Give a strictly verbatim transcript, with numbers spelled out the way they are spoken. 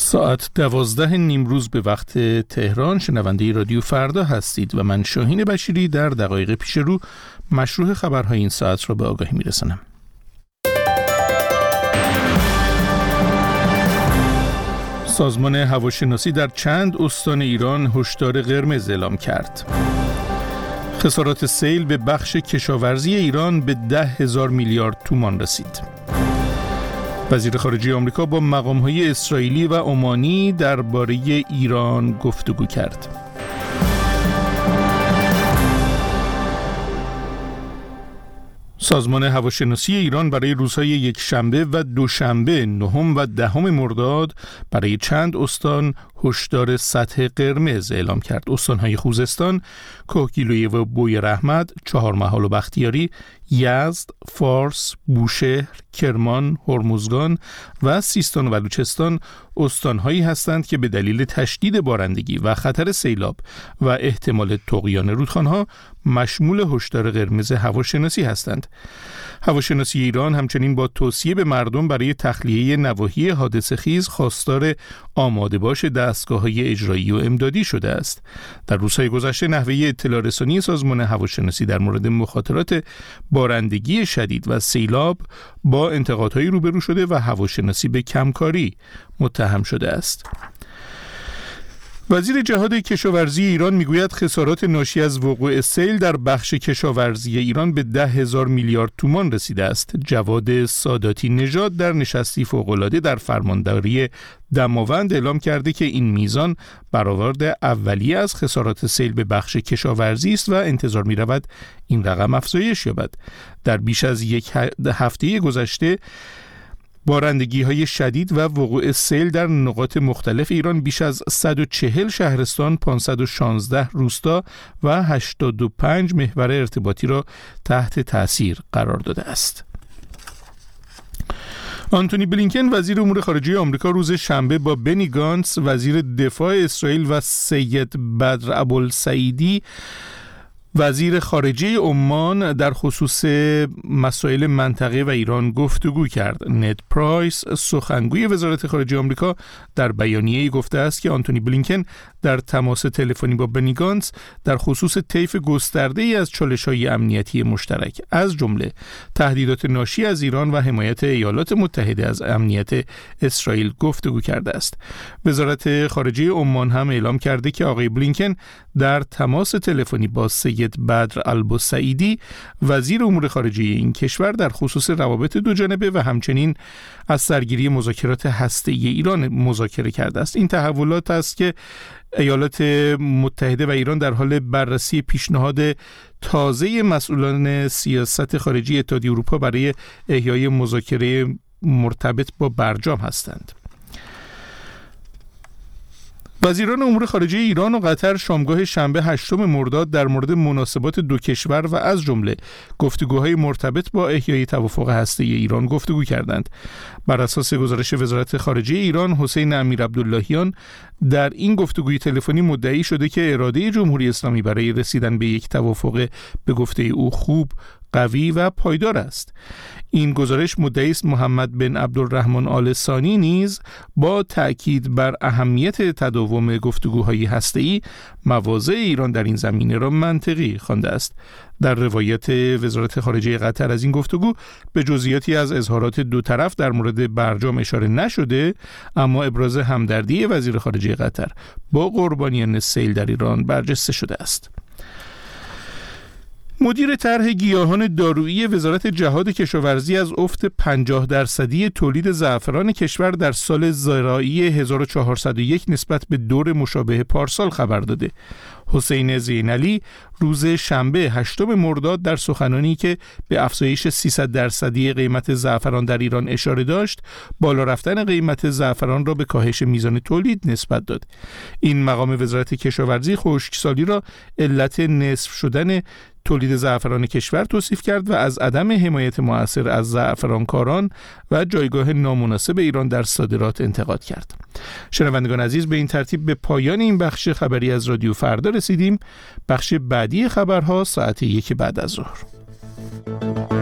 ساعت دوازده نیمروز به وقت تهران. شنونده رادیو فردا هستید و من شاهین بشیری در دقایق پیش رو مشروع خبرهای این ساعت را به آگاهی میرسانم. سازمان هواشناسی در چند استان ایران هشدار قرمز اعلام کرد. خسارات سیل به بخش کشاورزی ایران به ده هزار میلیارد تومان رسید. وزیر خارجه آمریکا با مقام‌های اسرائیلی و عمانی درباره ایران گفتگو کرد. سازمان هواشناسی ایران برای روزهای یکشنبه و دوشنبه نهم و دهم مرداد برای چند استان هشدار سطح قرمز اعلام کرد. استان‌های خوزستان، کهگیلویه و بوی رحمت، چهارمحال و بختیاری، یزد، فارس، بوشهر، کرمان، هرمزگان و سیستان و بلوچستان استان‌هایی هستند که به دلیل تشدید بارندگی و خطر سیلاب و احتمال طغیان رودخانه‌ها مشمول هشدار قرمز هواشناسی هستند. هواشناسی ایران همچنین با توصیه به مردم برای تخلیه نواحی حادثه خیز خواستار آماده باش دستگاه‌های اجرایی و امدادی شده است. در روزهای گذشته نحوه اطلاع رسانی سازمان هواشناسی در مورد مخاطرات بارندگی شدید و سیلاب با انتقادهایی روبرو شده و هواشناسی به کمکاری متهم شده است. وزیر جهاد کشاورزی ایران میگوید خسارات ناشی از وقوع سیل در بخش کشاورزی ایران به ده هزار میلیارد تومان رسیده است. جواد ساداتی نژاد در نشستی فوق‌العاده در فرمانداری دماوند اعلام کرده که این میزان برآورد اولیه از خسارات سیل به بخش کشاورزی است و انتظار می رود این رقم افزایش یابد. در بیش از یک هفته گذشته بارندگی های شدید و وقوع سیل در نقاط مختلف ایران بیش از صد و چهل شهرستان، پانصد و شانزده روستا و هشتاد و پنج محور ارتباطی را تحت تأثیر قرار داده است. آنتونی بلینکن وزیر امور خارجه آمریکا روز شنبه با بنی گانتس وزیر دفاع اسرائیل و سید بدر ابوالسعیدی وزیر خارجه عمان در خصوص مسائل منطقه و ایران گفتگو کرد. نت پرایس سخنگوی وزارت خارجه آمریکا در بیانیه‌ای گفته است که آنتونی بلینکن در تماس تلفنی با بنی گانتس در خصوص طیف گسترده‌ای از چالش‌های امنیتی مشترک از جمله تهدیدات ناشی از ایران و حمایت ایالات متحده از امنیت اسرائیل گفتگو کرده است. وزارت خارجه عمان هم اعلام کرده که آقای بلینکن در تماس تلفنی با سید بدر البوسعیدی وزیر امور خارجه این کشور در خصوص روابط دو جانبه و همچنین از سرگیری مذاکرات هسته‌ای ایران مذاکره کرده است. این تحولات است که ایالات متحده و ایران در حال بررسی پیشنهاد تازه مسئولان سیاست خارجی اتحادیه اروپا برای احیای مذاکره مرتبط با برجام هستند. وزیران امور خارجه ایران و قطر شامگاه شنبه هشتم مرداد در مورد مناسبات دو کشور و از جمله گفتگوهای مرتبط با احیای توافق هسته‌ای ایران گفتگو کردند. بر اساس گزارش وزارت خارجه ایران، حسین امیرعبداللهیان در این گفتگوی تلفنی مدعی شده که اراده جمهوری اسلامی برای رسیدن به یک توافق به گفته او خوب، قوی و پایدار است. این گزارش مدعی است محمد بن عبدالرحمن آل ثانی نیز با تأکید بر اهمیت تداوم گفتگوهای هسته‌ای مواضع ایران در این زمینه را منطقی خوانده است. در روایت وزارت خارجه قطر از این گفتگو به جزئیاتی از اظهارات دو طرف در مورد برجام اشاره نشده، اما ابراز همدردی وزیر خارجه قطر با قربانیان سیل در ایران برجسته شده است. مدیر طرح گیاهان دارویی وزارت جهاد کشاورزی از افت پنجاه درصدی تولید زعفران کشور در سال زراعی هزار و چهارصد و یک نسبت به دور مشابه پارسال خبر داده. حسین زینعلی روز شنبه هشتم مرداد در سخنانی که به افزایش سیصد درصدی قیمت زعفران در ایران اشاره داشت، بالا رفتن قیمت زعفران را به کاهش میزان تولید نسبت داد. این مقام وزارت کشاورزی خشکسالی را علت نصف شدن تولید زعفران کشور توصیف کرد و از عدم حمایت مؤثر از زعفرانکاران و جایگاه نامناسب ایران در صادرات انتقاد کرد. شنوندگان عزیز، به این ترتیب به پایان این بخش خبری از رادیو فردا رسیدیم. بخش بعدی خبرها ساعت یک بعد از ظهر.